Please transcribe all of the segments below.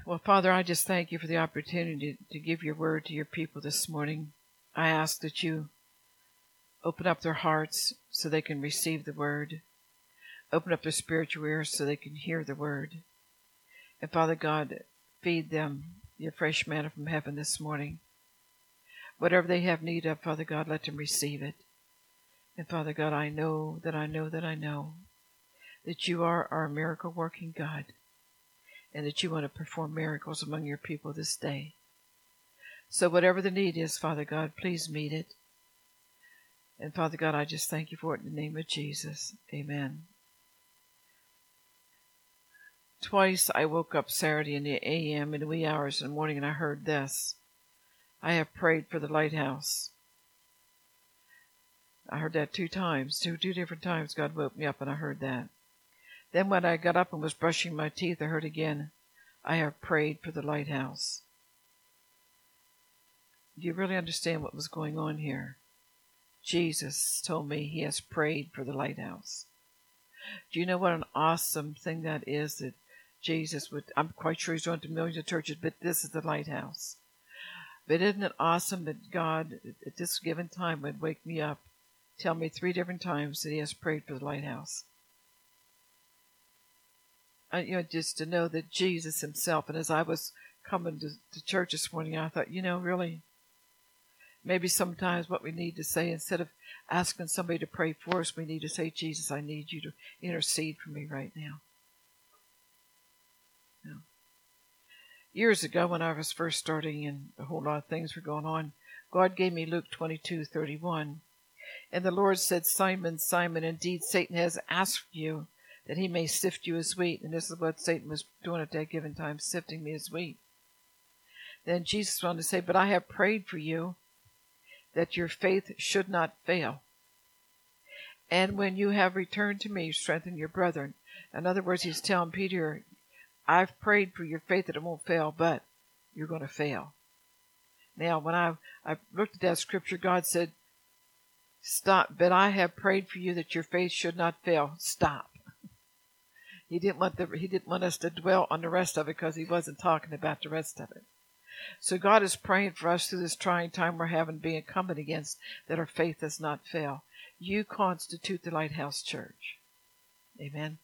Well, Father, I just thank you for the opportunity to give your word to your people this morning. I ask that you open up their hearts so they can receive the word. Open up their spiritual ears so they can hear the word. And Father God, feed them your fresh manna from heaven this morning. Whatever they have need of, Father God, let them receive it. And Father God, I know that you are our miracle-working God, and that you want to perform miracles among your people this day. So whatever the need is, Father God, please meet it. And Father God, I just thank you for it in the name of Jesus. Amen. Twice I woke up Saturday in the a.m. in the wee hours in the morning, and I heard this. I have prayed for the lighthouse. I heard that two different times. God woke me up and I heard that. Then when I got up and was brushing my teeth, I heard again, I have prayed for the lighthouse. Do you really understand what was going on here? Jesus told me he has prayed for the lighthouse. Do you know what an awesome thing that is, that Jesus would, I'm quite sure he's going to millions of churches, but this is the lighthouse. But isn't it awesome that God, at this given time, would wake me up, tell me 3 different times that he has prayed for the lighthouse? Just to know that Jesus himself, and as I was coming to church this morning, I thought, really, maybe sometimes what we need to say, instead of asking somebody to pray for us, we need to say, Jesus, I need you to intercede for me right now. Years ago, when I was first starting and a whole lot of things were going on, God gave me Luke 22:31. And the Lord said, Simon, Simon, indeed Satan has asked you that he may sift you as wheat. And this is what Satan was doing at that given time, sifting me as wheat. Then Jesus wanted to say, but I have prayed for you that your faith should not fail. And when you have returned to me, strengthen your brethren. In other words, he's telling Peter, I've prayed for your faith that it won't fail, but you're going to fail. Now, when I looked at that scripture, God said, stop, but I have prayed for you that your faith should not fail. Stop. He didn't want us to dwell on the rest of it, because he wasn't talking about the rest of it. So God is praying for us through this trying time we're having, being coming against, that our faith does not fail. You constitute the Lighthouse Church. Amen.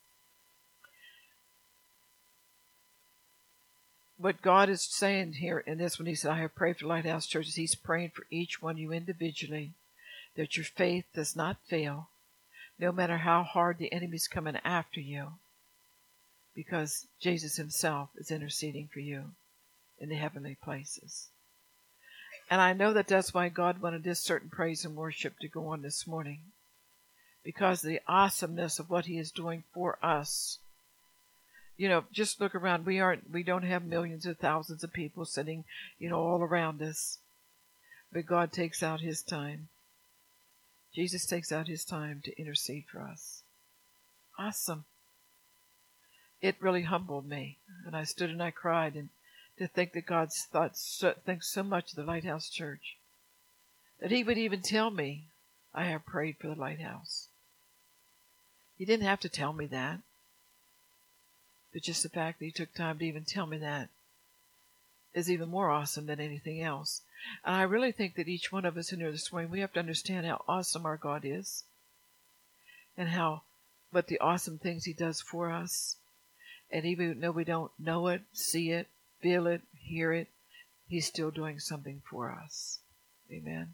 What God is saying here in this, when he said, I have prayed for Lighthouse Church, is he's praying for each one of you individually, that your faith does not fail, no matter how hard the enemy's coming after you, because Jesus himself is interceding for you in the heavenly places. And I know that that's why God wanted this certain praise and worship to go on this morning, because of the awesomeness of what he is doing for us. Just look around. We don't have millions of thousands of people sitting, all around us. But God takes out his time. Jesus takes out his time to intercede for us. Awesome. It really humbled me. And I stood and I cried, and to think that God thinks so much of the Lighthouse Church, that he would even tell me, I have prayed for the Lighthouse. He didn't have to tell me that. But just the fact that he took time to even tell me that is even more awesome than anything else. And I really think that each one of us in here this morning, we have to understand how awesome our God is, and what the awesome things he does for us. And even though we don't know it, see it, feel it, hear it, he's still doing something for us. Amen.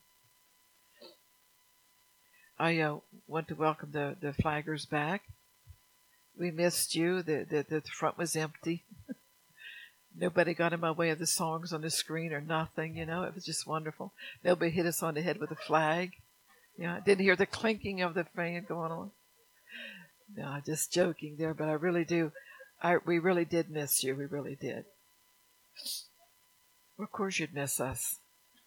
I want to welcome the flaggers back. We missed you. The front was empty. Nobody got in my way of the songs on the screen or nothing, It was just wonderful. Nobody hit us on the head with a flag. I didn't hear the clinking of the fan going on. No, just joking there, but I really do. We really did miss you. We really did. Well, of course you'd miss us.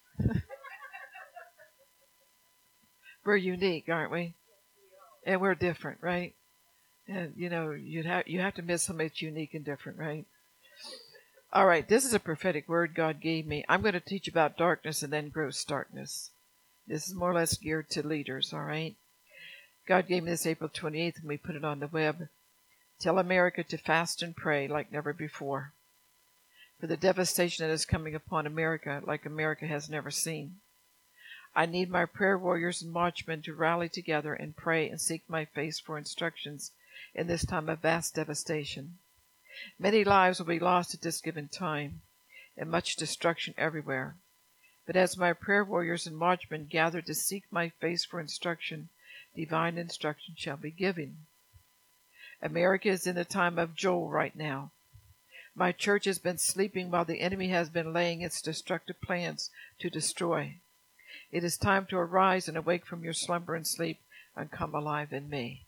We're unique, aren't we? And we're different, right? And, you have to miss somebody that's unique and different, right? All right, this is a prophetic word God gave me. I'm going to teach about darkness and then gross darkness. This is more or less geared to leaders, all right? God gave me this April 28th, and we put it on the web. Tell America to fast and pray like never before. for the devastation that is coming upon America like America has never seen. I need my prayer warriors and watchmen to rally together and pray and seek my face for instructions in this time of vast devastation. Many lives will be lost at this given time, and much destruction everywhere. But as my prayer warriors and watchmen gather to seek my face for instruction, divine instruction shall be given. America is in the time of Joel right now. My church has been sleeping while the enemy has been laying its destructive plans to destroy. It is time to arise and awake from your slumber and sleep and come alive in me.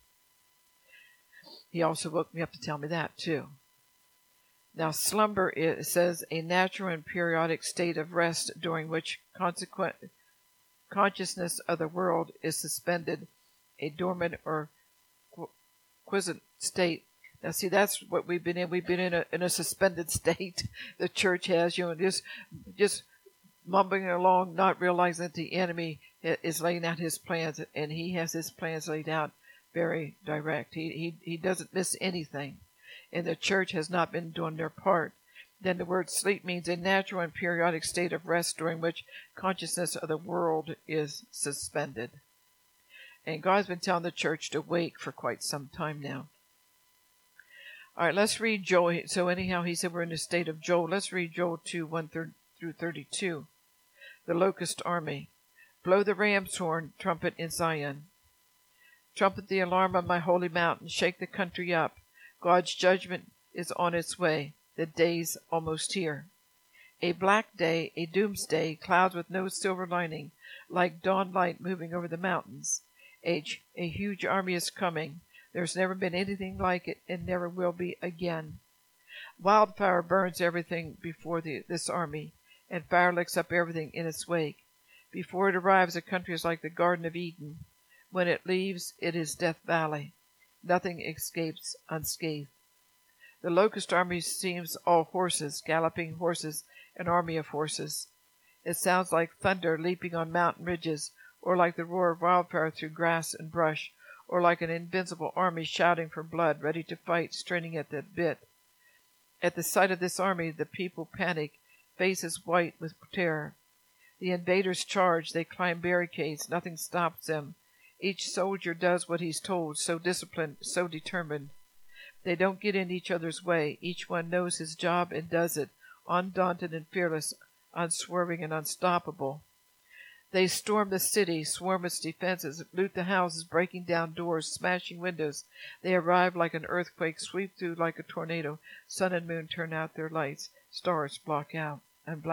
He also woke me up to tell me that too. Now, slumber, it says, a natural and periodic state of rest during which consciousness of the world is suspended, a dormant or quiescent state. Now, see, that's what we've been in. We've been in a suspended state. The church has, just mumbling along, not realizing that the enemy is laying out his plans, and he has his plans laid out very direct. He doesn't miss anything, and the church has not been doing their part. Then the word sleep means a natural and periodic state of rest during which consciousness of the world is suspended. And God's been telling the church to wake for quite some time now. All right, let's read Joel. So anyhow, he said we're in a state of Joel. Let's read Joel 2, 1 through 32. The locust army. Blow the ram's horn, trumpet in Zion. Trumpet the alarm on my holy mountain. Shake the country up. God's judgment is on its way. The day's almost here. A black day, a doomsday, clouds with no silver lining, like dawn light moving over the mountains. A huge army is coming. There's never been anything like it, and never will be again. Wildfire burns everything before this army, and fire licks up everything in its wake. Before it arrives, the country is like the Garden of Eden. When it leaves, it is Death Valley. Nothing escapes unscathed. The locust army seems all horses, galloping horses, an army of horses. It sounds like thunder leaping on mountain ridges, or like the roar of wildfire through grass and brush, or like an invincible army shouting for blood, ready to fight, straining at the bit. At the sight of this army, the people panic, faces white with terror. The invaders charge, they climb barricades, nothing stops them. Each soldier does what he's told, so disciplined, so determined. They don't get in each other's way. Each one knows his job and does it, undaunted and fearless, unswerving and unstoppable. They storm the city, swarm its defenses, loot the houses, breaking down doors, smashing windows. They arrive like an earthquake, sweep through like a tornado. Sun and moon turn out their lights. Stars black out.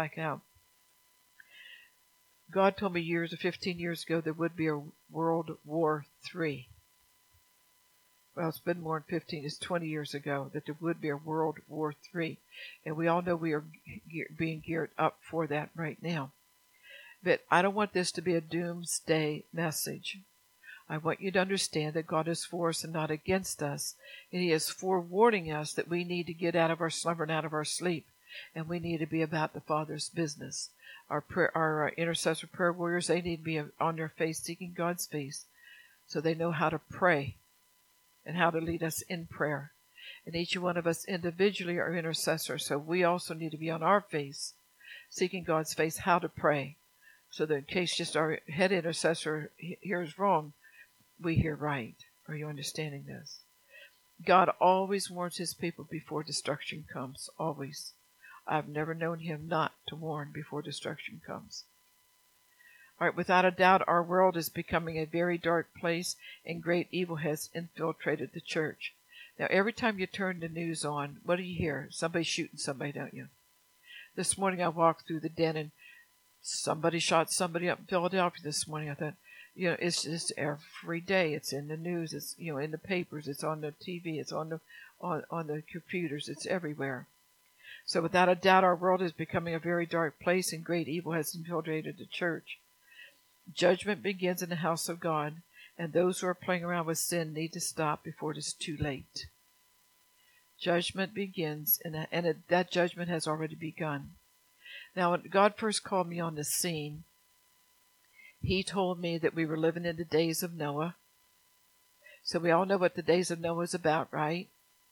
God told me 15 years ago, there would be a World War III. Well, it's been more than 15, it's 20 years ago that there would be a World War III. And we all know we are being geared up for that right now. But I don't want this to be a doomsday message. I want you to understand that God is for us and not against us. And He is forewarning us that we need to get out of our slumber and out of our sleep. And we need to be about the Father's business. Our intercessor prayer warriors, they need to be on their face, seeking God's face, so they know how to pray and how to lead us in prayer. And each one of us individually are intercessors, so we also need to be on our face, seeking God's face, how to pray. So that in case just our head intercessor hears wrong, we hear right. Are you understanding this? God always warns His people before destruction comes. Always. I've never known Him not to warn before destruction comes. All right, without a doubt, our world is becoming a very dark place, and great evil has infiltrated the church. Now, every time you turn the news on, what do you hear? Somebody shooting somebody, don't you? This morning I walked through the den, and somebody shot somebody up in Philadelphia this morning. I thought, it's just every day. It's in the news. It's, in the papers. It's on the TV. It's on the computers. It's everywhere. So without a doubt, our world is becoming a very dark place, and great evil has infiltrated the church. Judgment begins in the house of God, and those who are playing around with sin need to stop before it is too late. Judgment begins, and that judgment has already begun. Now, when God first called me on the scene, He told me that we were living in the days of Noah. So we all know what the days of Noah is about, right?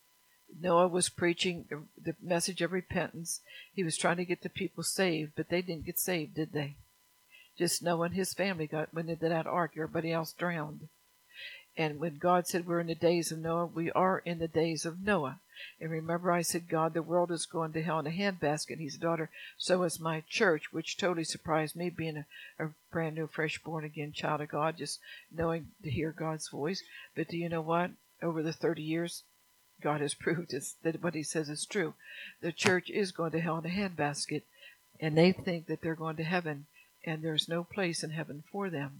Noah was preaching the message of repentance. He was trying to get the people saved, but they didn't get saved, did they? Just Noah and his family went into that ark. Everybody else drowned. And when God said we're in the days of Noah, we are in the days of Noah. And remember I said, God, the world is going to hell in a handbasket. He said, daughter, so is my church, which totally surprised me, being a brand new, fresh, born-again child of God, just knowing to hear God's voice. But do you know what? Over the 30 years, God has proved that what he says is true. The church is going to hell in a handbasket, and they think that they're going to heaven, and there's no place in heaven for them.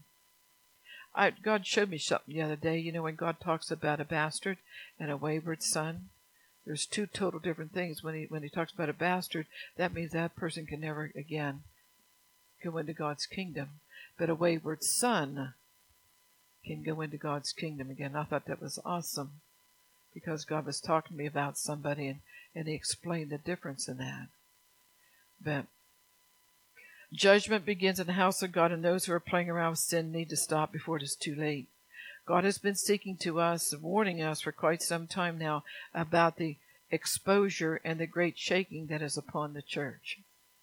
God showed me something the other day. You know, when God talks about a bastard and a wayward son, there's two total different things. When he talks about a bastard, that means that person can never again go into God's kingdom. But a wayward son can go into God's kingdom again. I thought that was awesome, because God was talking to me about somebody, and he explained the difference in that. But judgment begins in the house of God, and those who are playing around with sin need to stop before it is too late. God has been speaking to us, warning us for quite some time now about the exposure and the great shaking that is upon the church.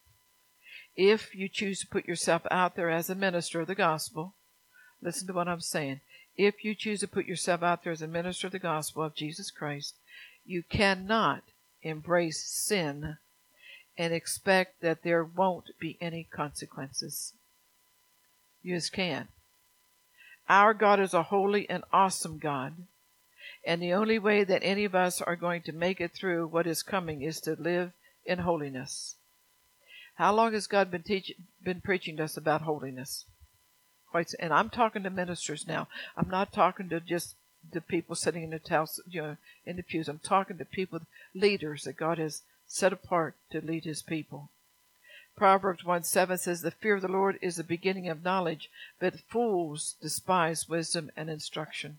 If you choose to put yourself out there as a minister of the gospel, listen to what I'm saying. If you choose to put yourself out there as a minister of the gospel of Jesus Christ, you cannot embrace sin and expect that there won't be any consequences. You just can't. Our God is a holy and awesome God, and the only way that any of us are going to make it through what is coming is to live in holiness. How long has God been preaching to us about holiness? And I'm talking to ministers now. I'm not talking to just the people sitting in the house, in the pews. I'm talking to people, leaders that God has set apart to lead his people. Proverbs 1:7 says, the fear of the Lord is the beginning of knowledge, but fools despise wisdom and instruction.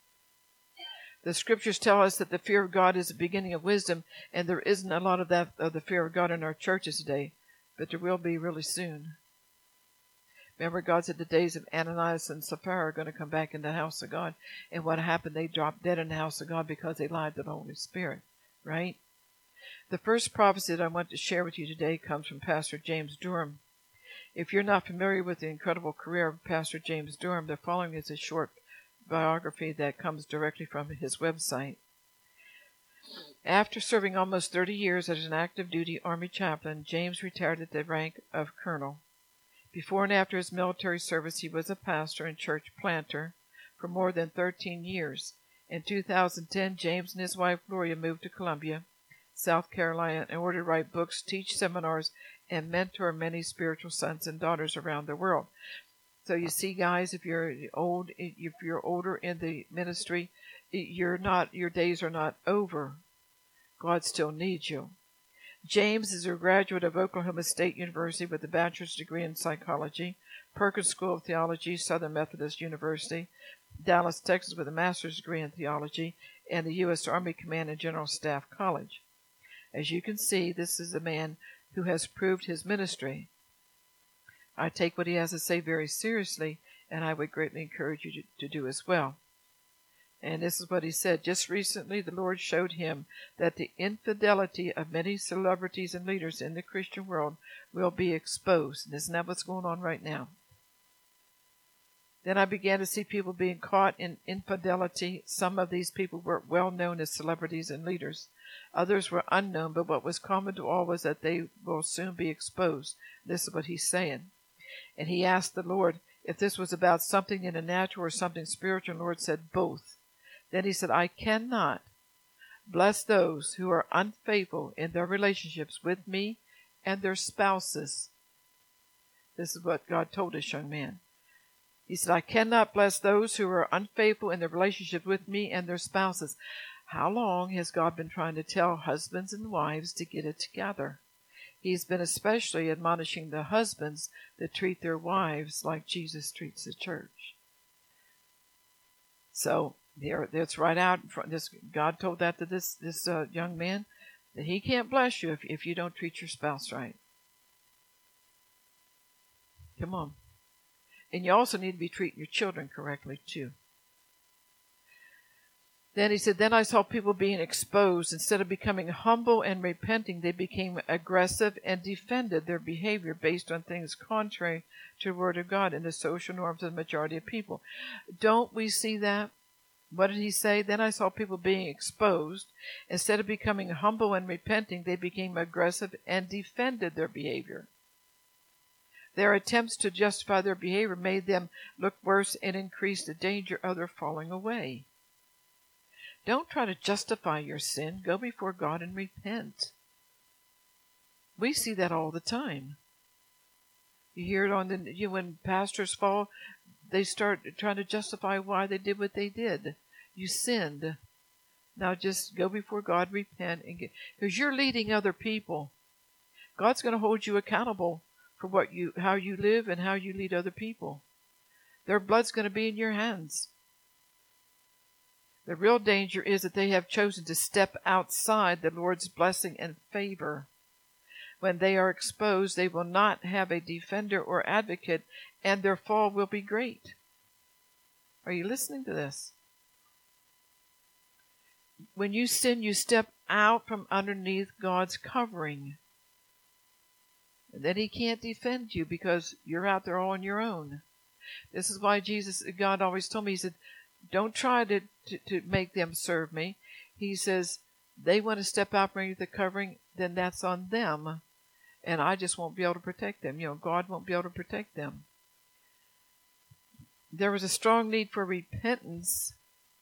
The scriptures tell us that the fear of God is the beginning of wisdom, and there isn't a lot of that, of the fear of God in our churches today, but there will be really soon. Remember, God said the days of Ananias and Sapphira are going to come back in the house of God. And what happened? They dropped dead in the house of God because they lied to the Holy Spirit, right? The first prophecy that I want to share with you today comes from Pastor James Durham. If you're not familiar with the incredible career of Pastor James Durham, the following is a short biography that comes directly from his website. After serving almost 30 years as an active duty Army chaplain, James retired at the rank of colonel. Before and after his military service, he was a pastor and church planter for more than 13 years. In 2010, James and his wife Gloria moved to Columbia, South Carolina, in order to write books, teach seminars, and mentor many spiritual sons and daughters around the world. So you see, guys, if you're older in the ministry, your days are not over. God still needs you. James is a graduate of Oklahoma State University with a bachelor's degree in psychology, Perkins School of Theology, Southern Methodist University, Dallas, Texas, with a master's degree in theology, and the U.S. Army Command and General Staff College. As you can see, this is a man who has proved his ministry. I take what he has to say very seriously, and I would greatly encourage you to do as well. And this is what he said. Just recently, the Lord showed him that the infidelity of many celebrities and leaders in the Christian world will be exposed. And isn't that what's going on right now? Then I began to see people being caught in infidelity. Some of these people were well known as celebrities and leaders. Others were unknown, but what was common to all was that they will soon be exposed. This is what he's saying. And he asked the Lord if this was about something in the natural or something spiritual. And the Lord said both. Then he said, I cannot bless those who are unfaithful in their relationships with me and their spouses. This is what God told this young man. He said, I cannot bless those who are unfaithful in their relationship with me and their spouses. How long has God been trying to tell husbands and wives to get it together? He's been especially admonishing the husbands to treat their wives like Jesus treats the church. So that's right out in front. God told that to this young man, that he can't bless you if you don't treat your spouse right. Come on. And you also need to be treating your children correctly too. Then he said, then I saw people being exposed. Instead of becoming humble and repenting, they became aggressive and defended their behavior based on things contrary to the Word of God and the social norms of the majority of people. Don't we see that? What did he say? Then I saw people being exposed. Instead of becoming humble and repenting, they became aggressive and defended their behavior. Their attempts to justify their behavior made them look worse and increased the danger of their falling away. Don't try to justify your sin. Go before God and repent. We see that all the time. You hear it on when pastors fall, they start trying to justify why they did what they did. You sinned. Now just go before God, repent, and because you're leading other people. God's going to hold you accountable for how you live and how you lead other people. Their blood's going to be in your hands. The real danger is that they have chosen to step outside the Lord's blessing and favor. When they are exposed, they will not have a defender or advocate, and their fall will be great. Are you listening to this? When you sin, you step out from underneath God's covering. And then he can't defend you because you're out there all on your own. This is why God always told me, he said, don't try to make them serve me. He says, they want to step out from underneath the covering, then that's on them. And I just won't be able to protect them. God won't be able to protect them. There was a strong need for repentance.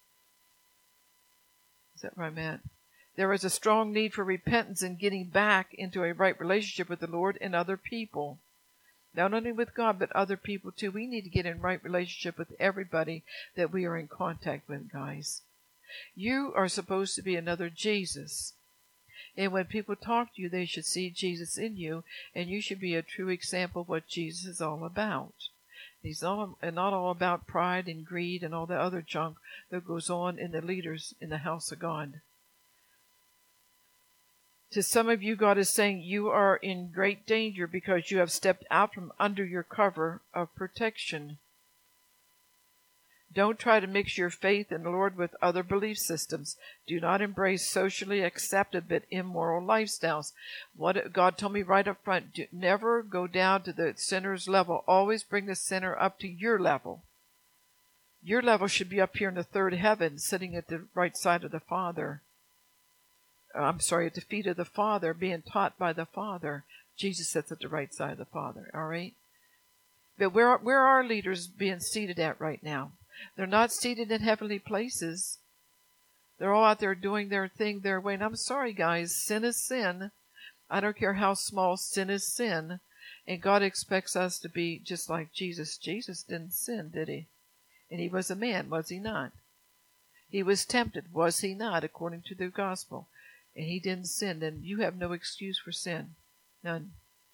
Is that right, Matt? There is a strong need for repentance and getting back into a right relationship with the Lord and other people. Not only with God, but other people too. We need to get in right relationship with everybody that we are in contact with, guys. You are supposed to be another Jesus. And when people talk to you, they should see Jesus in you, and you should be a true example of what Jesus is all about. He's not all about pride and greed and all the other junk that goes on in the leaders in the house of God. To some of you, God is saying you are in great danger because you have stepped out from under your cover of protection. Don't try to mix your faith in the Lord with other belief systems. Do not embrace socially accepted but immoral lifestyles. What God told me right up front, never go down to the sinner's level. Always bring the sinner up to your level. Your level should be up here in the third heaven, sitting at the right side of the Father. At the feet of the Father, being taught by the Father. Jesus sits at the right side of the Father, all right? But where are our leaders being seated at right now? They're not seated in heavenly places. They're all out there doing their thing their way. And I'm sorry, guys, sin is sin. I don't care how small, sin is sin. And God expects us to be just like Jesus. Jesus didn't sin, did he? And he was a man, was he not? He was tempted, was he not, according to the gospel? And he didn't sin. Then you have no excuse for sin. None.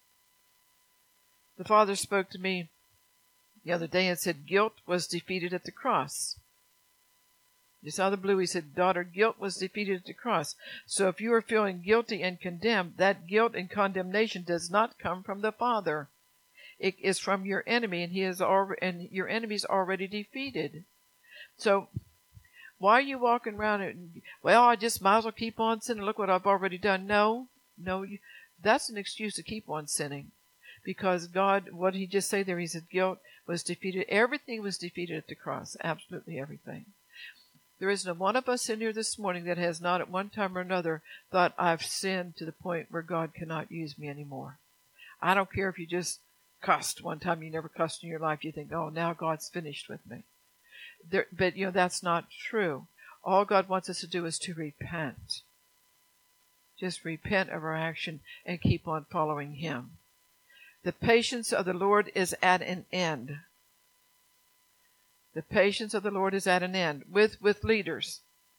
The Father spoke to me the other day and said guilt was defeated at the cross. Just out of the blue, he said, daughter, guilt was defeated at the cross. So if you are feeling guilty and condemned, that guilt and condemnation does not come from the Father. It is from your enemy, and your enemy is already defeated. So why are you walking around and, I just might as well keep on sinning. Look what I've already done. No, that's an excuse to keep on sinning. Because God, what did he just say there? He said guilt was defeated. Everything was defeated at the cross. Absolutely everything. There isn't one of us in here this morning that has not at one time or another thought, I've sinned to the point where God cannot use me anymore. I don't care if you just cussed one time, you never cussed in your life. You think, oh, now God's finished with me. But that's not true. All God wants us to do is to repent. Just repent of our action and keep on following him. The patience of the Lord is at an end. The patience of the Lord is at an end with leaders.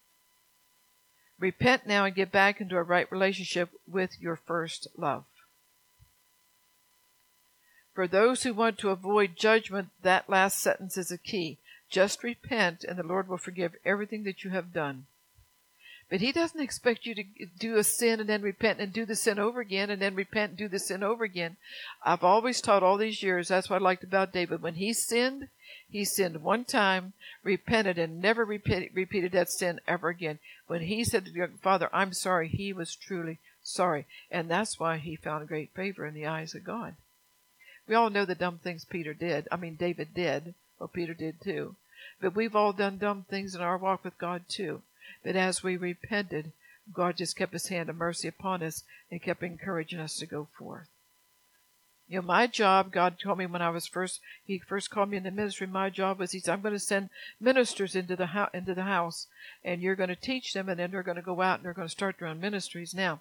Repent now and get back into a right relationship with your first love. For those who want to avoid judgment, that last sentence is a key. Just repent and the Lord will forgive everything that you have done. But he doesn't expect you to do a sin and then repent and do the sin over again and then repent and do the sin over again. I've always taught all these years, that's what I liked about David. When he sinned one time, repented, and never repeated that sin ever again. When he said to the Father, I'm sorry, he was truly sorry. And that's why he found great favor in the eyes of God. We all know the dumb things David did. Well, Peter did too. But we've all done dumb things in our walk with God too. But as we repented, God just kept his hand of mercy upon us and kept encouraging us to go forth. You know, my job, God told me when he first called me in the ministry, my job was, he said, I'm going to send ministers into the house, and you're going to teach them, and then they're going to go out and they're going to start their own ministries. Now,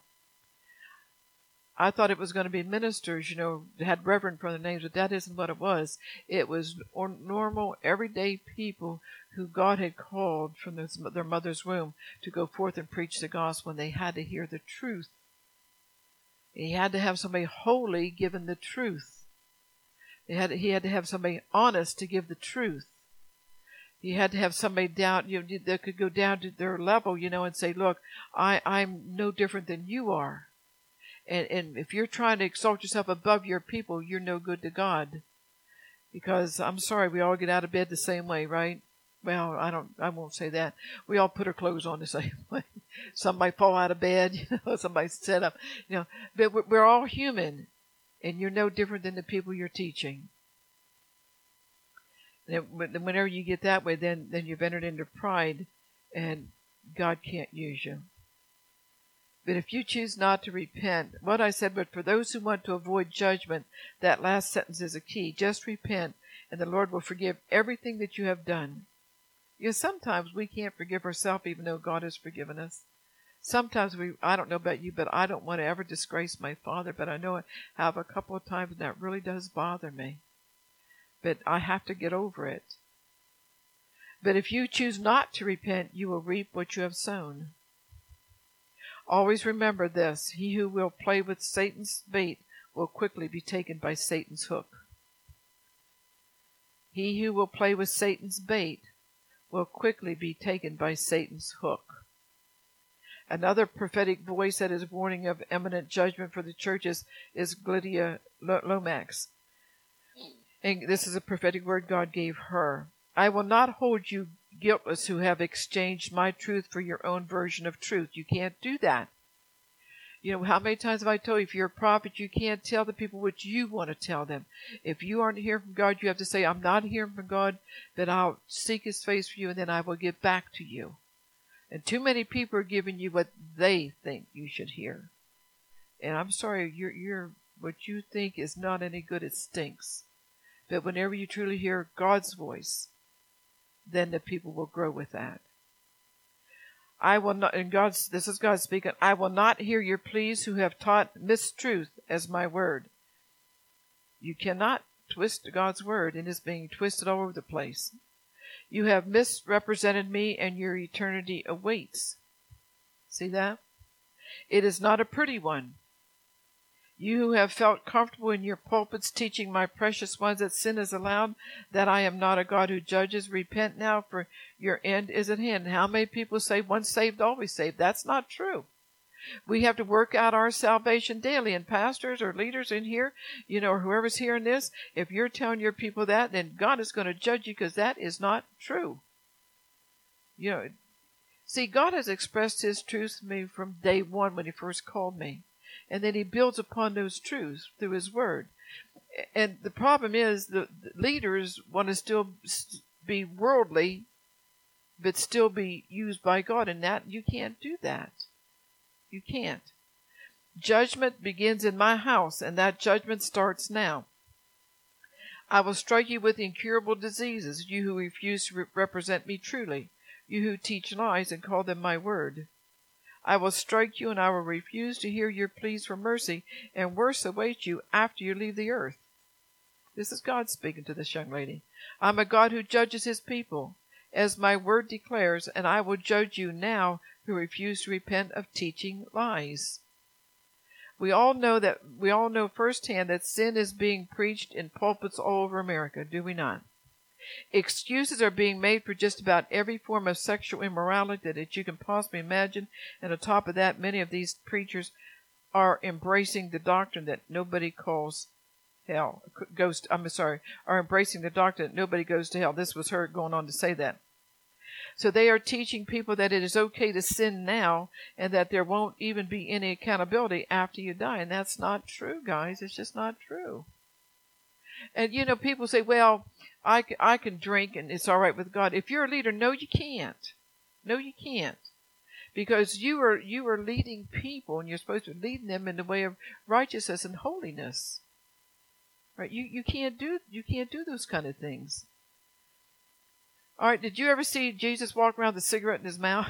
I thought it was going to be ministers, that had reverend for their names, but that isn't what it was. It was normal, everyday people who God had called from their mother's womb to go forth and preach the gospel, and they had to hear the truth. He had to have somebody holy giving the truth. He had to have somebody honest to give the truth. He had to have somebody down, that could go down to their level, and say, look, I'm no different than you are. And if you're trying to exalt yourself above your people, you're no good to God. Because I'm sorry, we all get out of bed the same way, right? Well, I won't say that. We all put our clothes on the same way. Somebody fall out of bed, somebody sit up, but we're all human, and you're no different than the people you're teaching. And whenever you get that way, then you've entered into pride, and God can't use you. But if you choose not to repent, what I said, but for those who want to avoid judgment, that last sentence is a key. Just repent, and the Lord will forgive everything that you have done. Sometimes we can't forgive ourselves even though God has forgiven us. Sometimes I don't know about you, but I don't want to ever disgrace my Father, but I know I have a couple of times and that really does bother me. But I have to get over it. But if you choose not to repent, you will reap what you have sown. Always remember this, he who will play with Satan's bait will quickly be taken by Satan's hook. He who will play with Satan's bait will quickly be taken by Satan's hook. Another prophetic voice that is warning of imminent judgment for the churches is Lydia Lomax. And this is a prophetic word God gave her. I will not hold you guiltless who have exchanged my truth for your own version of truth. You can't do that. How many times have I told you, if you're a prophet, you can't tell the people what you want to tell them. If you aren't hearing from God, you have to say, I'm not hearing from God, then I'll seek his face for you, and then I will get back to you. And too many people are giving you what they think you should hear. And I'm sorry, you're what you think is not any good, it stinks. But whenever you truly hear God's voice, then the people will grow with that. I will not, and this is God speaking, I will not hear your pleas who have taught mistruth as my word. You cannot twist God's word, and it's being twisted all over the place. You have misrepresented me, and your eternity awaits. See that? It is not a pretty one. You who have felt comfortable in your pulpits teaching my precious ones that sin is allowed, that I am not a God who judges, repent now, for your end is at hand. How many people say once saved, always saved? That's not true. We have to work out our salvation daily, and pastors or leaders in here, or whoever's hearing this, if you're telling your people that, then God is going to judge you, because that is not true. See, God has expressed his truth to me from day one when he first called me. And then he builds upon those truths through his word. And the problem is the leaders want to still be worldly, but still be used by God. And that, you can't do that. You can't. Judgment begins in my house, and that judgment starts now. I will strike you with incurable diseases, you who refuse to represent me truly, you who teach lies and call them my word. I will strike you, and I will refuse to hear your pleas for mercy, and worse awaits you after you leave the earth. This is God speaking to this young lady. I'm a God who judges his people, as my word declares, and I will judge you now who refuse to repent of teaching lies. We all know firsthand that sin is being preached in pulpits all over America, do we not? Excuses are being made for just about every form of sexual immorality that you can possibly imagine. And on top of that, many of these preachers are embracing the doctrine that nobody calls hell. Are embracing the doctrine that nobody goes to hell. This was her going on to say that. So they are teaching people that it is okay to sin now and that there won't even be any accountability after you die. And that's not true, guys. It's just not true. And, people say, well, I can drink and it's all right with God. If you're a leader, no, you can't. No, you can't. Because you are leading people and you're supposed to be leading them in the way of righteousness and holiness. Right? You can't do those kind of things. All right, did you ever see Jesus walk around with a cigarette in his mouth?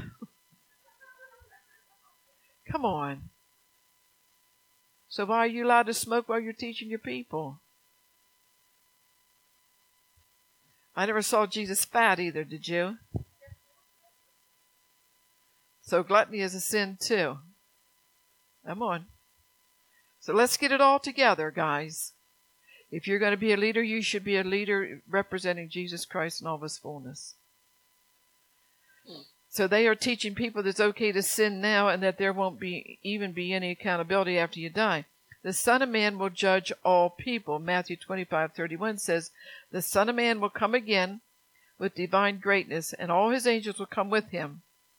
Come on. So why are you allowed to smoke while you're teaching your people? I never saw Jesus fat either, did you? So gluttony is a sin too. Come on. So let's get it all together, guys. If you're going to be a leader, you should be a leader representing Jesus Christ in all of his fullness. So they are teaching people that it's okay to sin now and that there won't even be any accountability after you die. The Son of Man will judge all people. Matthew 25:31 says, the Son of Man will come again with divine greatness, and all his angels will come with him.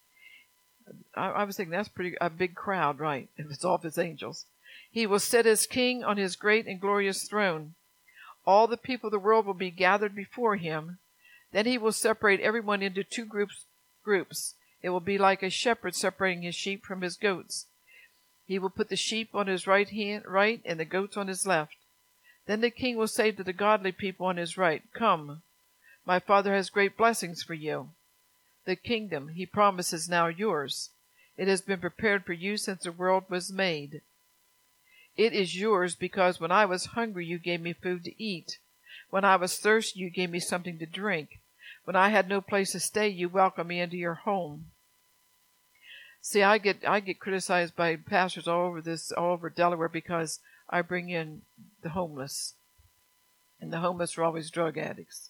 I was thinking that's a big crowd, right, if it's all of his angels. He will sit as king on his great and glorious throne. All the people of the world will be gathered before him. Then he will separate everyone into two groups. It will be like a shepherd separating his sheep from his goats. He will put the sheep on his right, and the goats on his left. Then the king will say to the godly people on his right, come, my Father has great blessings for you. The kingdom he promises is now yours. It has been prepared for you since the world was made. It is yours because when I was hungry, you gave me food to eat. When I was thirsty, you gave me something to drink. When I had no place to stay, you welcomed me into your home. See, I get criticized by pastors all over Delaware because I bring in the homeless. And the homeless are always drug addicts.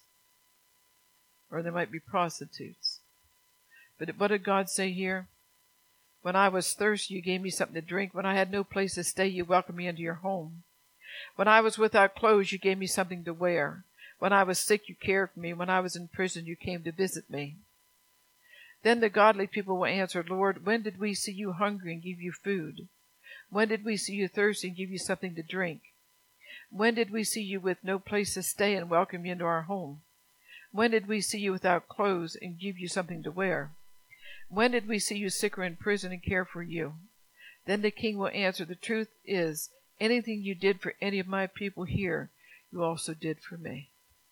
Or they might be prostitutes. But what did God say here? When I was thirsty, you gave me something to drink. When I had no place to stay, you welcomed me into your home. When I was without clothes, you gave me something to wear. When I was sick, you cared for me. When I was in prison, you came to visit me. Then the godly people will answer, Lord, when did we see you hungry and give you food? When did we see you thirsty and give you something to drink? When did we see you with no place to stay and welcome you into our home? When did we see you without clothes and give you something to wear? When did we see you sick or in prison and care for you? Then the king will answer, the truth is, anything you did for any of my people here, you also did for me.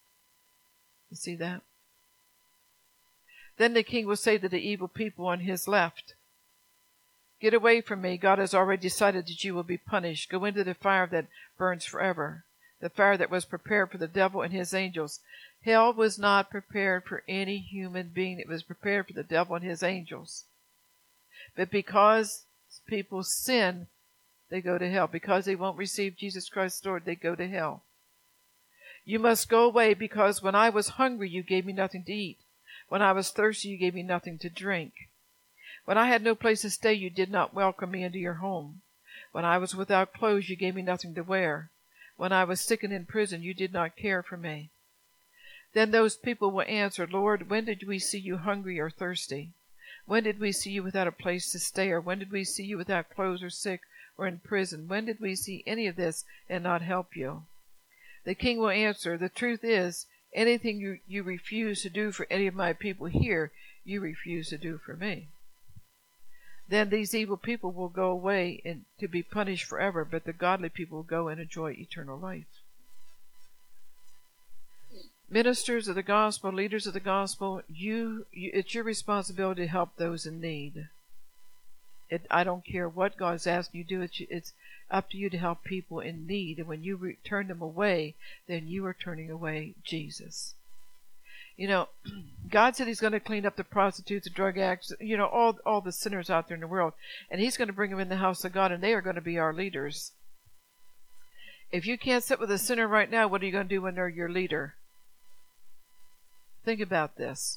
You see that? Then the king will say to the evil people on his left, get away from me. God has already decided that you will be punished. Go into the fire that burns forever, the fire that was prepared for the devil and his angels. Hell was not prepared for any human being. It was prepared for the devil and his angels. But because people sin, they go to hell. Because they won't receive Jesus Christ Lord, they go to hell. You must go away because when I was hungry, you gave me nothing to eat. When I was thirsty, you gave me nothing to drink. When I had no place to stay, you did not welcome me into your home. When I was without clothes, you gave me nothing to wear. When I was sick and in prison, you did not care for me. Then those people will answer, Lord, when did we see you hungry or thirsty? When did we see you without a place to stay? Or when did we see you without clothes or sick or in prison? When did we see any of this and not help you? The king will answer, the truth is, anything you refuse to do for any of my people here, you refuse to do for me. Then these evil people will go away and to be punished forever, but the godly people will go and enjoy eternal life. Ministers of the gospel, leaders of the gospel, it's your responsibility to help those in need. I don't care what God's asking you to do. It's up to you to help people in need. And when you turn them away, then you are turning away Jesus. You know, God said he's going to clean up the prostitutes, the drug addicts, all the sinners out there in the world. And he's going to bring them in the house of God, and they are going to be our leaders. If you can't sit with a sinner right now, what are you going to do when they're your leader? Think about this.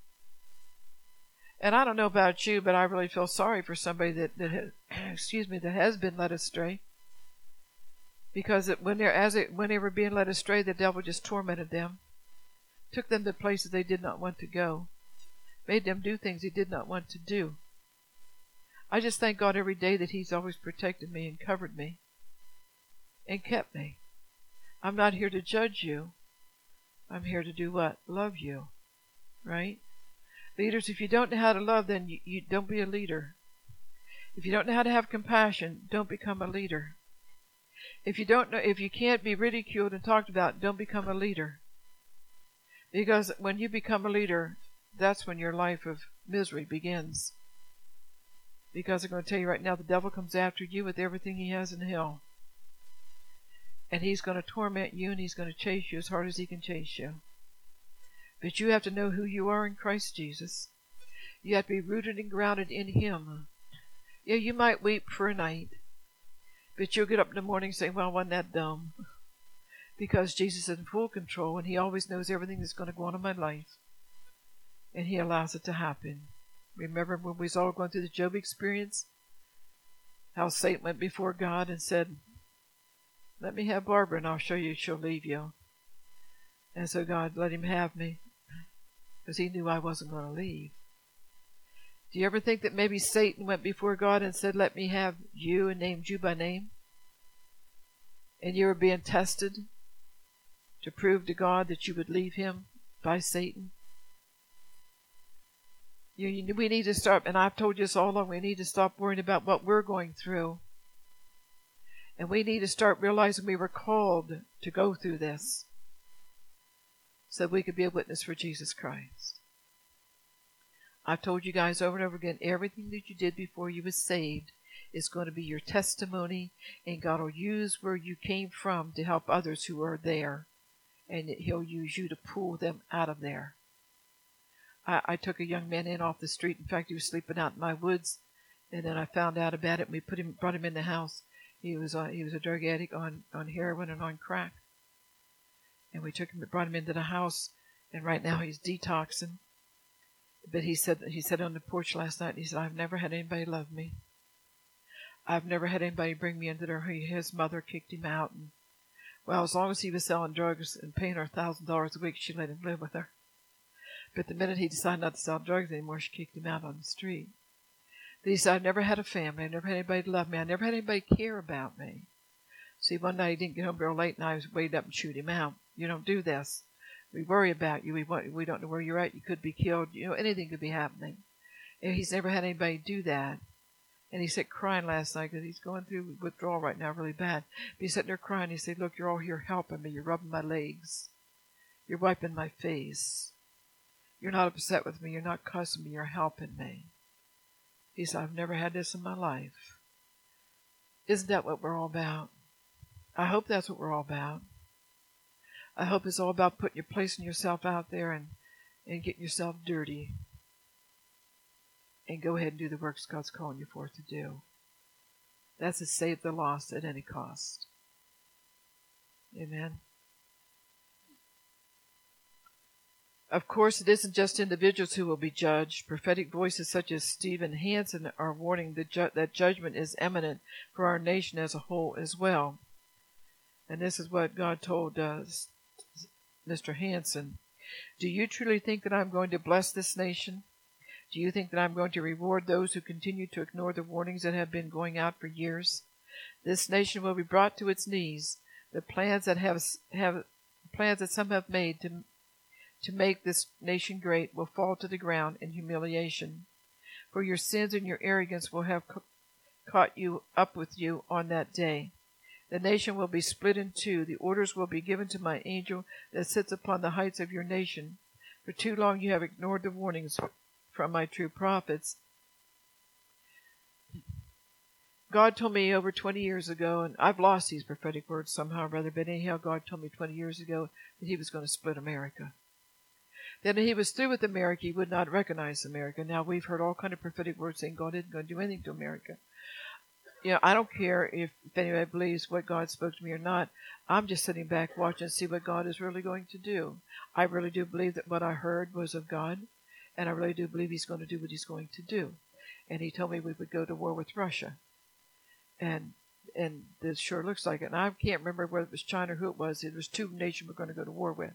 And I don't know about you, but I really feel sorry for somebody that that has been led astray. Because when they were being led astray, the devil just tormented them, took them to places they did not want to go, made them do things they did not want to do. I just thank God every day that He's always protected me and covered me and kept me. I'm not here to judge you. I'm here to do what? Love you. Right? Leaders, if you don't know how to love, then you don't be a leader. If you don't know how to have compassion, don't become a leader. If you can't be ridiculed and talked about, don't become a leader. Because when you become a leader, that's when your life of misery begins. Because I'm going to tell you right now, the devil comes after you with everything he has in hell. And he's going to torment you, and he's going to chase you as hard as he can chase you. But you have to know who you are in Christ Jesus. You have to be rooted and grounded in Him. Yeah, you might weep for a night, but you'll get up in the morning and say, well, wasn't that dumb? Because Jesus is in full control, and He always knows everything that's going to go on in my life. And He allows it to happen. Remember when we was all going through the Job experience? How Satan went before God and said, let me have Barbara, and I'll show you she'll leave you. And so God let him have me, because He knew I wasn't going to leave. Do you ever think that maybe Satan went before God and said, let me have you, and named you by name? And you were being tested to prove to God that you would leave Him by Satan? We need to start, and I've told you this all along, we need to stop worrying about what we're going through. And we need to start realizing we were called to go through this so that we could be a witness for Jesus Christ. I've told you guys over and over again, everything that you did before you was saved is going to be your testimony, and God will use where you came from to help others who are there, and He'll use you to pull them out of there. I took a young man in off the street. In fact, he was sleeping out in my woods, and then I found out about it, and we brought him in the house. He was a drug addict on heroin and on crack. And we brought him into the house, and right now he's detoxing. But he said on the porch last night, he said, I've never had anybody love me. I've never had anybody bring me into their home. His mother kicked him out. And, well, as long as he was selling drugs and paying her $1,000 a week, she let him live with her. But the minute he decided not to sell drugs anymore, she kicked him out on the street. But he said, I've never had a family. I've never had anybody to love me. I never had anybody care about me. See, one night he didn't get home real late, and I was waited up and shoot him out. You don't do this. We worry about you. We don't know where you're at. You could be killed. Anything could be happening. And he's never had anybody do that. And he said crying last night because he's going through withdrawal right now really bad. But he's sitting there crying. He said, look, you're all here helping me. You're rubbing my legs. You're wiping my face. You're not upset with me. You're not cussing me. You're helping me. He said, I've never had this in my life. Isn't that what we're all about? I hope that's what we're all about. I hope it's all about placing yourself out there and getting yourself dirty. And go ahead and do the works God's calling you for to do. That's to save the lost at any cost. Amen. Of course, it isn't just individuals who will be judged. Prophetic voices such as Stephen Hansen are warning that judgment is imminent for our nation as a whole as well. And this is what God told Mr. Hansen. Do you truly think that I'm going to bless this nation? Do you think that I'm going to reward those who continue to ignore the warnings that have been going out for years? This nation will be brought to its knees. The plans that some have made to make this nation great will fall to the ground in humiliation. For your sins and your arrogance will have caught you up with you on that day. The nation will be split in two. The orders will be given to my angel that sits upon the heights of your nation. For too long you have ignored the warnings from my true prophets. God told me over 20 years ago, and I've lost these prophetic words somehow or other, but anyhow, God told me 20 years ago that He was going to split America. Then when He was through with America, He would not recognize America. Now we've heard all kind of prophetic words saying God isn't going to do anything to America. I don't care if anybody believes what God spoke to me or not. I'm just sitting back watching and see what God is really going to do. I really do believe that what I heard was of God, and I really do believe He's going to do what He's going to do. And He told me we would go to war with Russia. And this sure looks like it. And I can't remember whether it was China or who it was. It was two nations we're going to go to war with.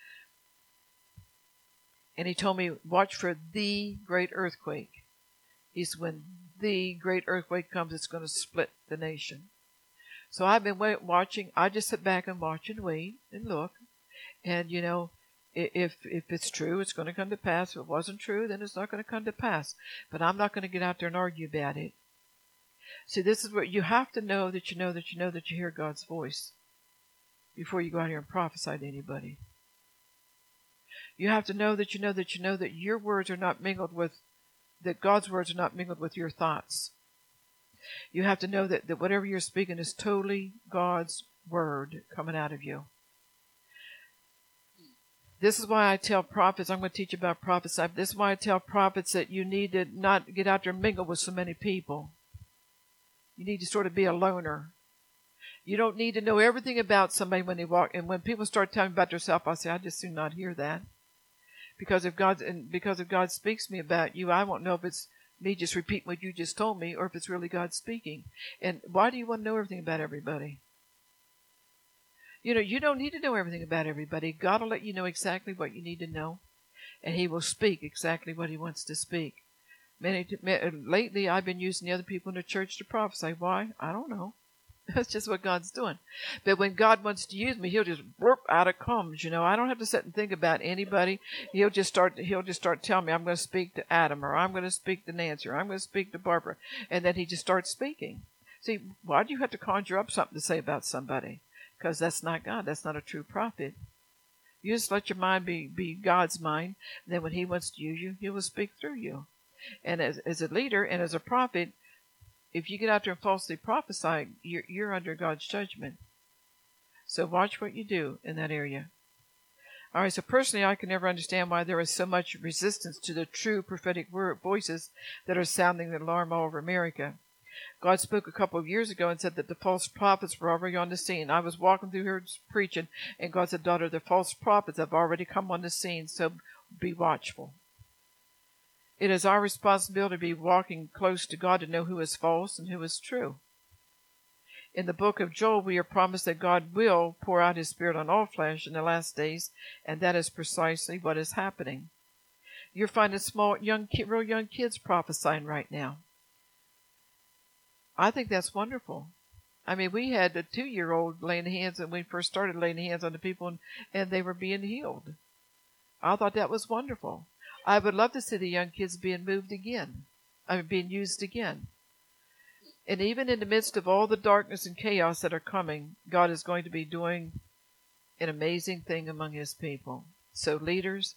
And He told me, watch for the great earthquake. He's when the great earthquake comes, it's going to split the nation. So I've been watching. I just sit back and watch and wait and look. And, if it's true, it's going to come to pass. If it wasn't true, then it's not going to come to pass. But I'm not going to get out there and argue about it. See, this is what you have to know, that you know that you know that you hear God's voice before you go out here and prophesy to anybody. You have to know that you know that you know that your words are not mingled with, that God's words are not mingled with your thoughts. You have to know that whatever you're speaking is totally God's word coming out of you. This is why I tell prophets, I'm going to teach about prophets. This is why I tell prophets that you need to not get out there and mingle with so many people. You need to sort of be a loner. You don't need to know everything about somebody when they walk. And when people start telling me about themselves, I say, I just do not hear that. Because if God speaks to me about you, I won't know if it's me just repeating what you just told me or if it's really God speaking. And why do you want to know everything about everybody? You don't need to know everything about everybody. God will let you know exactly what you need to know, and He will speak exactly what He wants to speak. Lately, I've been using the other people in the church to prophesy. Why? I don't know. That's just what God's doing. But when God wants to use me, He'll just blurp out it comes. I don't have to sit and think about anybody. He'll just start telling me, I'm going to speak to Adam, or I'm going to speak to Nancy, or I'm going to speak to Barbara, and then He just starts speaking. See, why do you have to conjure up something to say about somebody? Because that's not God. That's not a true prophet. You just let your mind be God's mind. And then when He wants to use you, He will speak through you. And as a leader and as a prophet, if you get out there and falsely prophesy, you're under God's judgment. So watch what you do in that area. All right, so personally, I can never understand why there is so much resistance to the true prophetic voices that are sounding the alarm all over America. God spoke a couple of years ago and said that the false prophets were already on the scene. I was walking through here preaching, and God said, daughter, the false prophets have already come on the scene, so be watchful. It is our responsibility to be walking close to God to know who is false and who is true. In the book of Joel, we are promised that God will pour out His Spirit on all flesh in the last days, and that is precisely what is happening. You're finding real young kids prophesying right now. I think that's wonderful. I mean, we had a 2-year-old laying hands when we first started laying hands on the people, and they were being healed. I thought that was wonderful. I would love to see the young kids being moved again. Being used again. And even in the midst of all the darkness and chaos that are coming, God is going to be doing an amazing thing among His people. So leaders,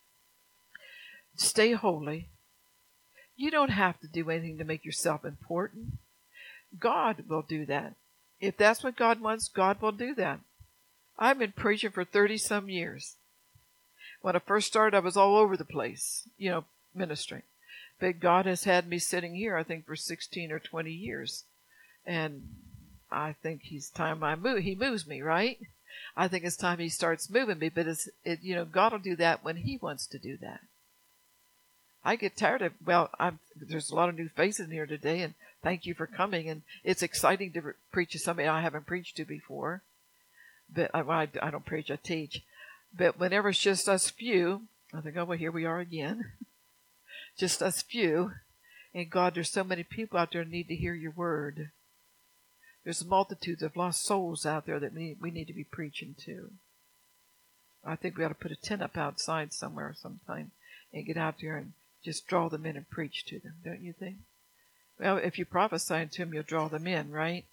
stay holy. You don't have to do anything to make yourself important. God will do that. If that's what God wants, God will do that. I've been preaching for 30-some years. When I first started, I was all over the place, ministering. But God has had me sitting here, I think, for 16 or 20 years. And I think He's time He moves me, right? I think it's time He starts moving me. But God will do that when He wants to do that. I get tired of, there's a lot of new faces in here today, and thank you for coming. And it's exciting to preach to somebody I haven't preached to before. But I don't preach, I teach. But whenever it's just us few, I think, oh, well, here we are again. Just us few. And God, there's so many people out there who need to hear your word. There's multitudes of lost souls out there that we need to be preaching to. I think we ought to put a tent up outside somewhere sometime and get out there and just draw them in and preach to them, don't you think? Well, if you prophesy to them, you'll draw them in, right?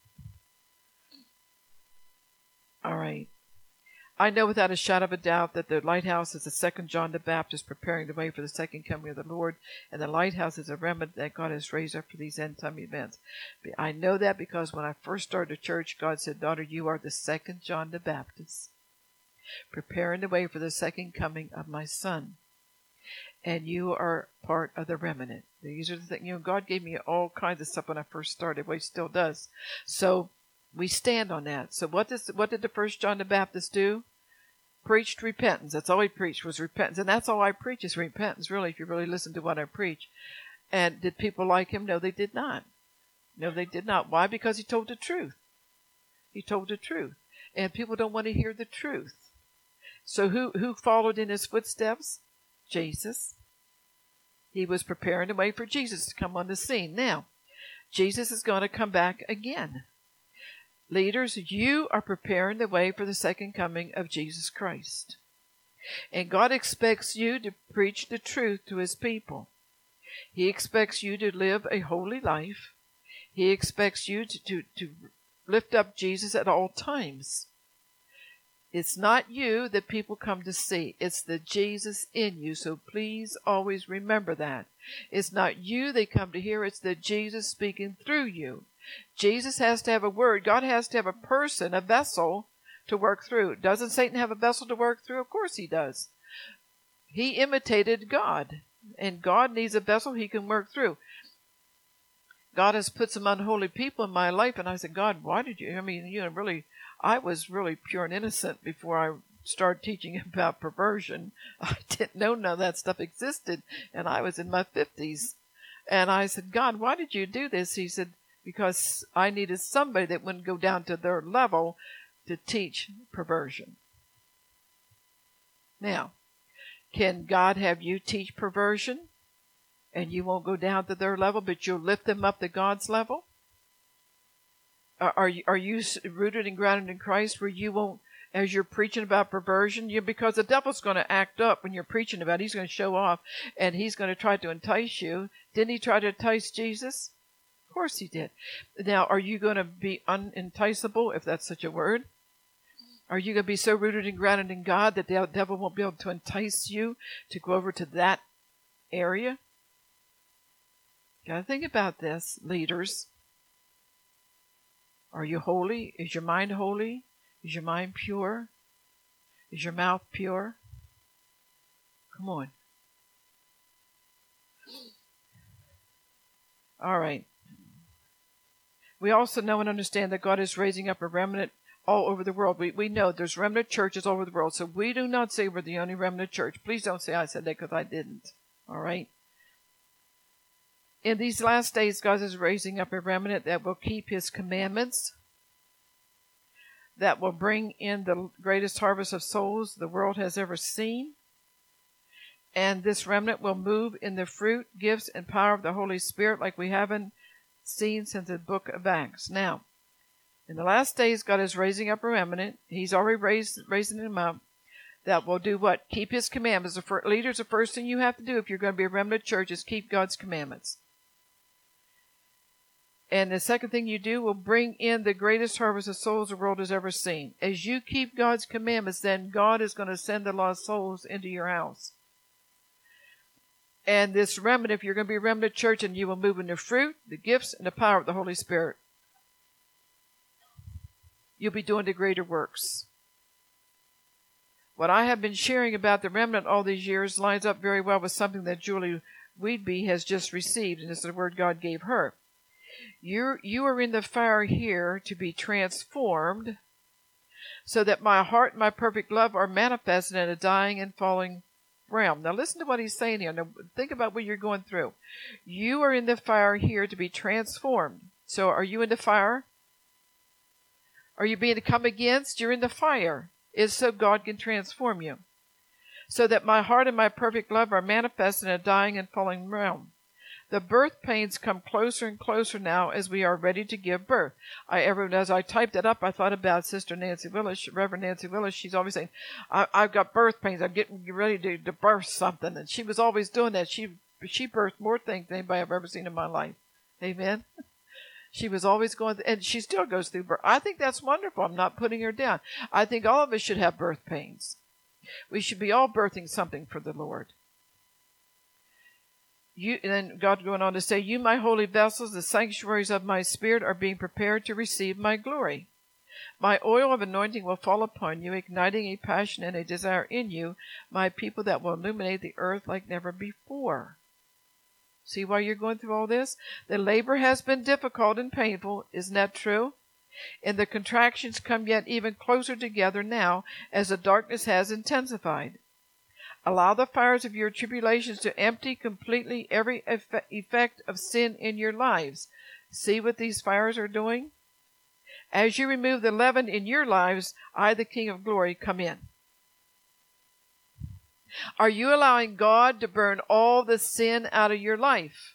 All right. I know without a shadow of a doubt that the lighthouse is the second John the Baptist preparing the way for the second coming of the Lord, and the lighthouse is a remnant that God has raised up for these end-time events. I know that because when I first started the church, God said, daughter, you are the second John the Baptist, preparing the way for the second coming of my Son. And you are part of the remnant. These are the things, God gave me all kinds of stuff when I first started, well, he still does. So we stand on that. So what did the first John the Baptist do? Preached repentance. That's all he preached was repentance. And that's all I preach is repentance, really, if you really listen to what I preach. And did people like him? No, they did not. No, they did not. Why? Because he told the truth. He told the truth. And people don't want to hear the truth. So who followed in his footsteps? Jesus. He was preparing the way for Jesus to come on the scene. Now, Jesus is going to come back again. Leaders, you are preparing the way for the second coming of Jesus Christ. And God expects you to preach the truth to his people. He expects you to live a holy life. He expects you to lift up Jesus at all times. It's not you that people come to see. It's the Jesus in you. So please always remember that. It's not you they come to hear. It's the Jesus speaking through you. Jesus has to have a word. God has to have a person, a vessel to work through. Doesn't Satan have a vessel to work through? Of course he does. He imitated God. And God needs a vessel he can work through. God has put some unholy people in my life. And I said, God, why did you? I was really pure and innocent before I started teaching about perversion. I didn't know none of that stuff existed, and I was in my 50s. And I said, God, why did you do this? He said, because I needed somebody that wouldn't go down to their level to teach perversion. Now, can God have you teach perversion, and you won't go down to their level, but you'll lift them up to God's level? Are you rooted and grounded in Christ where you won't, as you're preaching about perversion, because the devil's going to act up when you're preaching about it. He's going to show off, and he's going to try to entice you. Didn't he try to entice Jesus? Of course he did. Now, are you going to be unenticable, if that's such a word? Are you going to be so rooted and grounded in God that the devil won't be able to entice you to go over to that area? Got to think about this, leaders. Are you holy? Is your mind holy? Is your mind pure? Is your mouth pure? Come on. All right. We also know and understand that God is raising up a remnant all over the world. We know there's remnant churches all over the world. So we do not say we're the only remnant church. Please don't say I said that, because I didn't. All right. In these last days, God is raising up a remnant that will keep his commandments, that will bring in the greatest harvest of souls the world has ever seen. And this remnant will move in the fruit, gifts, and power of the Holy Spirit like we haven't seen since the book of Acts. Now, in the last days, God is raising up a remnant. He's already raising them up. That will do what? Keep his commandments. Leaders, the first thing you have to do if you're going to be a remnant church is keep God's commandments. And the second thing you do will bring in the greatest harvest of souls the world has ever seen. As you keep God's commandments, then God is going to send the lost souls into your house. And this remnant, if you're going to be a remnant church, and you will move in the fruit, the gifts, and the power of the Holy Spirit. You'll be doing the greater works. What I have been sharing about the remnant all these years lines up very well with something that Julie Weedby has just received, and it's the word God gave her. You are in the fire here to be transformed, so that my heart and my perfect love are manifested in a dying and falling realm. Now listen to what he's saying here. Now think about what you're going through. You are in the fire here to be transformed. So are you in the fire? Are you being come against? You're in the fire. It's so God can transform you. So that my heart and my perfect love are manifested in a dying and falling realm. The birth pains come closer and closer now as we are ready to give birth. As I typed it up, I thought about Sister Nancy Willis, Reverend Nancy Willis. She's always saying, I've got birth pains. I'm getting ready to birth something. And she was always doing that. She birthed more things than anybody I've ever seen in my life. Amen. She was always going, and she still goes through birth. I think that's wonderful. I'm not putting her down. I think all of us should have birth pains. We should be all birthing something for the Lord. And then God going on to say, you, my holy vessels, the sanctuaries of my spirit, are being prepared to receive my glory. My oil of anointing will fall upon you, igniting a passion and a desire in you, my people, that will illuminate the earth like never before. See why you're going through all this? The labor has been difficult and painful. Isn't that true? And the contractions come yet even closer together now as the darkness has intensified. Allow the fires of your tribulations to empty completely every effect of sin in your lives. See what these fires are doing? As you remove the leaven in your lives, I, the King of Glory, come in. Are you allowing God to burn all the sin out of your life?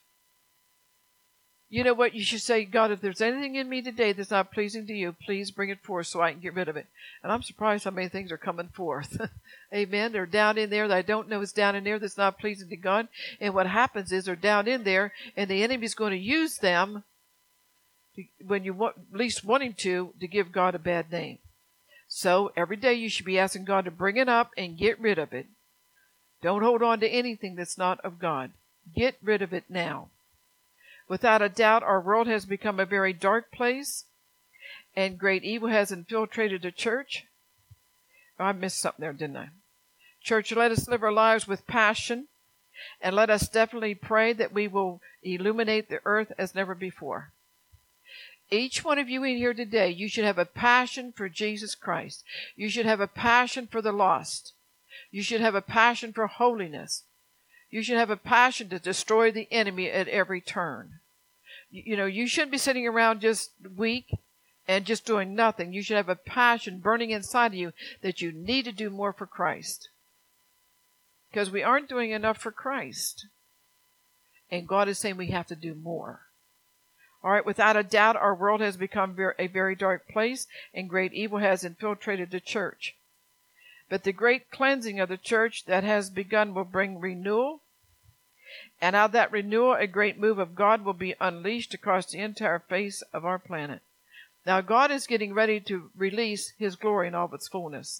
You know what? You should say, God, if there's anything in me today that's not pleasing to you, please bring it forth so I can get rid of it. And I'm surprised how many things are coming forth. Amen. They're down in there that I don't know is down in there that's not pleasing to God. And what happens is they're down in there, and the enemy's going to use them when you least want him to give God a bad name. So every day you should be asking God to bring it up and get rid of it. Don't hold on to anything that's not of God. Get rid of it now. Without a doubt, our world has become a very dark place, and great evil has infiltrated the church. Oh, I missed something there, didn't I? Church, let us live our lives with passion, and let us definitely pray that we will illuminate the earth as never before. Each one of you in here today, you should have a passion for Jesus Christ. You should have a passion for the lost. You should have a passion for holiness. You should have a passion to destroy the enemy at every turn. You shouldn't be sitting around just weak and just doing nothing. You should have a passion burning inside of you that you need to do more for Christ. Because we aren't doing enough for Christ. And God is saying we have to do more. All right, without a doubt, our world has become a very dark place, and great evil has infiltrated the church. But the great cleansing of the church that has begun will bring renewal. And out of that renewal, a great move of God will be unleashed across the entire face of our planet. Now, God is getting ready to release His glory in all of its fullness.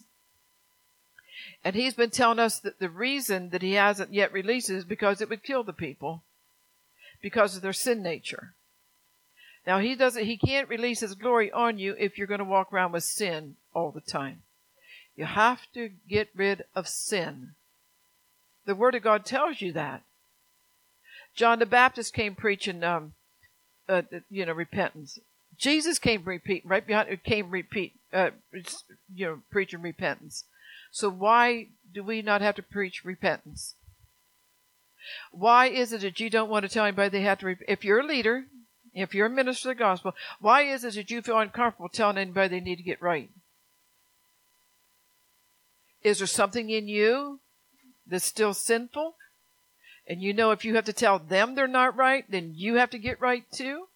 And He's been telling us that the reason that He hasn't yet released it is because it would kill the people, because of their sin nature. Now, He can't release His glory on you if you're going to walk around with sin all the time. You have to get rid of sin. The Word of God tells you that. John the Baptist came preaching, repentance. Jesus came preaching repentance. So why do we not have to preach repentance? Why is it that you don't want to tell anybody they have to repent? If you're a leader, if you're a minister of the gospel, why is it that you feel uncomfortable telling anybody they need to get right? Is there something in you that's still sinful? And if you have to tell them they're not right, then you have to get right too?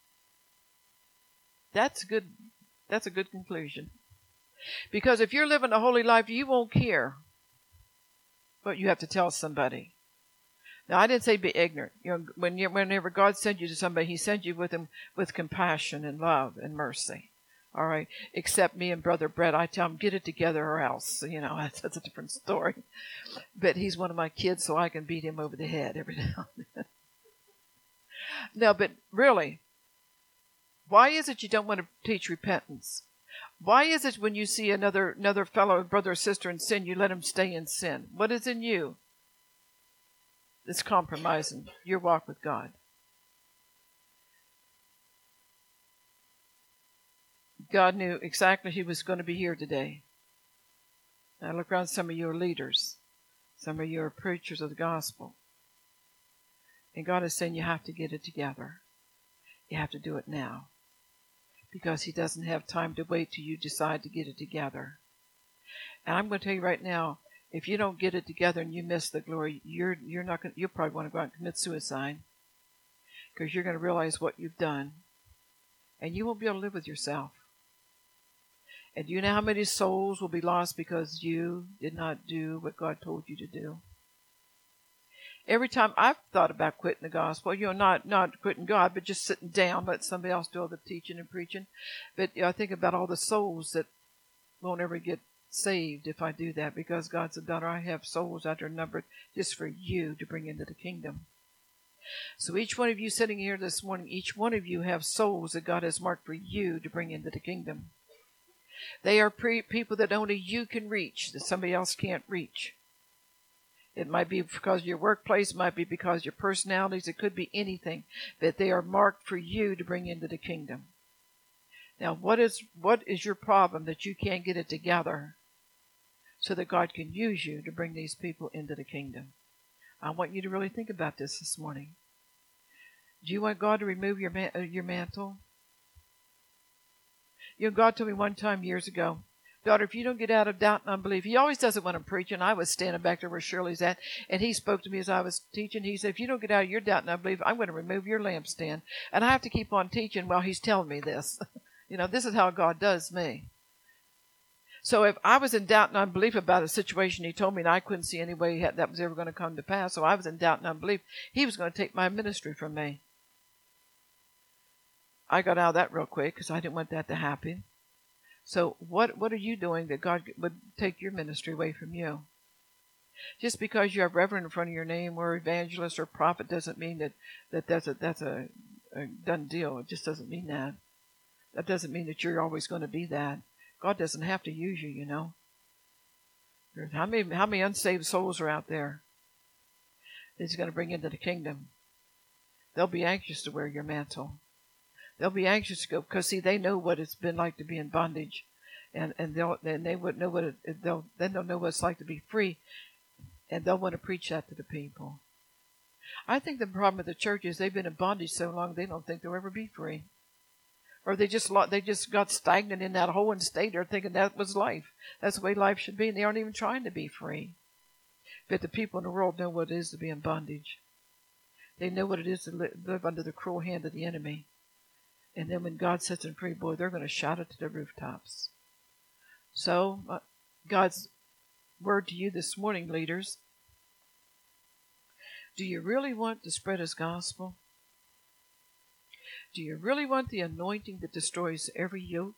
That's good. That's a good conclusion. Because if you're living a holy life, you won't care what you have to tell somebody. Now, I didn't say be ignorant. Whenever God sent you to somebody, He sent you with compassion and love and mercy. All right, except me and Brother Brett, I tell him, get it together or else. That's a different story. But he's one of my kids, so I can beat him over the head every now and then. No, but really, why is it you don't want to teach repentance? Why is it when you see another fellow brother or sister in sin, you let him stay in sin? What is in you that's compromising your walk with God? God knew exactly He was going to be here today. Now look around some of your leaders. Some of you are preachers of the gospel. And God is saying you have to get it together. You have to do it now. Because He doesn't have time to wait till you decide to get it together. And I'm going to tell you right now, if you don't get it together and you miss the glory, you'll probably want to go out and commit suicide. Because you're going to realize what you've done. And you won't be able to live with yourself. And do you know how many souls will be lost because you did not do what God told you to do? Every time I've thought about quitting the gospel, not quitting God, but just sitting down, let somebody else do all the teaching and preaching. But I think about all the souls that won't ever get saved if I do that, because God said, daughter, I have souls out there numbered just for you to bring into the kingdom. So each one of you sitting here this morning, each one of you have souls that God has marked for you to bring into the kingdom. They are people that only you can reach, that somebody else can't reach. It might be because of your workplace, it might be because of your personalities, it could be anything, but they are marked for you to bring into the kingdom. Now, what is your problem that you can't get it together so that God can use you to bring these people into the kingdom? I want you to really think about this morning. Do you want God to remove your mantle? You know, God told me one time years ago, daughter, if you don't get out of doubt and unbelief, he always does it when I'm preaching. I was standing back there where Shirley's at, and he spoke to me as I was teaching. He said, if you don't get out of your doubt and unbelief, I'm going to remove your lampstand. And I have to keep on teaching while he's telling me this. You know, this is how God does me. So if I was in doubt and unbelief about a situation he told me, and I couldn't see any way that was ever going to come to pass, so I was in doubt and unbelief, he was going to take my ministry from me. I got out of that real quick because I didn't want that to happen. So what are you doing that God would take your ministry away from you? Just because you have reverend in front of your name or evangelist or prophet doesn't mean that's a done deal. It just doesn't mean that. That doesn't mean that you're always going to be that. God doesn't have to use you, you know. How many unsaved souls are out there that he's going to bring into the kingdom? They'll be anxious to wear your mantle. They'll be anxious to go because, see, they know what it's been like to be in bondage, and they would know they'll know what it's like to be free, and they'll want to preach that to the people. I think the problem with the church is they've been in bondage so long they don't think they'll ever be free. Or they just got stagnant in that hole and stayed there thinking that was life. That's the way life should be, and they aren't even trying to be free. But the people in the world know what it is to be in bondage. They know what it is to live under the cruel hand of the enemy. And then when God sets them free, boy, they're going to shout it to the rooftops. So, God's word to you this morning, leaders. Do you really want to spread his gospel? Do you really want the anointing that destroys every yoke?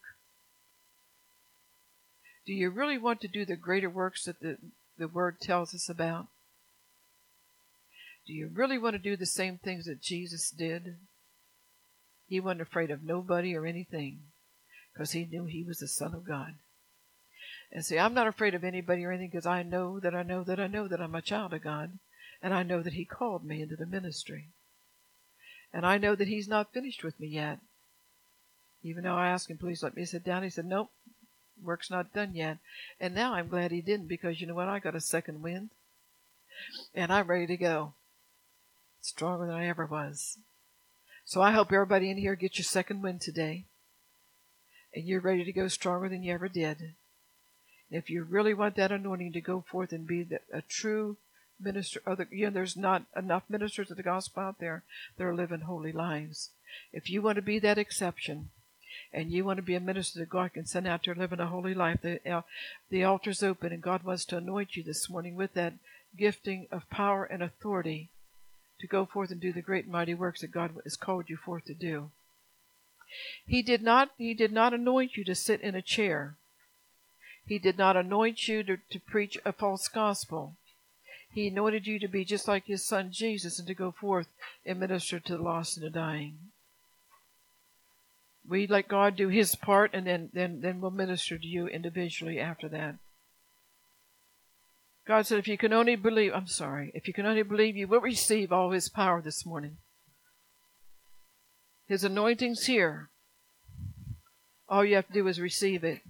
Do you really want to do the greater works that the Word tells us about? Do you really want to do the same things that Jesus did? He wasn't afraid of nobody or anything because he knew he was the Son of God. And see, I'm not afraid of anybody or anything because I know that I'm a child of God, and I know that he called me into the ministry. And I know that he's not finished with me yet. Even though I asked him, please let me sit down, he said, nope, work's not done yet. And now I'm glad he didn't because you know what? I got a second wind. And I'm ready to go. Stronger than I ever was. So I hope everybody in here gets your second wind today. And you're ready to go stronger than you ever did. And if you really want that anointing to go forth and be a true minister, there's not enough ministers of the gospel out there that are living holy lives. If you want to be that exception, and you want to be a minister that God can send out there living a holy life, the altar's open, and God wants to anoint you this morning with that gifting of power and authority to go forth and do the great and mighty works that God has called you forth to do. He did not anoint you to sit in a chair. He did not anoint you to preach a false gospel. He anointed you to be just like his son Jesus and to go forth and minister to the lost and the dying. We let God do his part, and then we'll minister to you individually after that. God said, if you can only believe, you will receive all his power this morning. His anointing's here. All you have to do is receive it.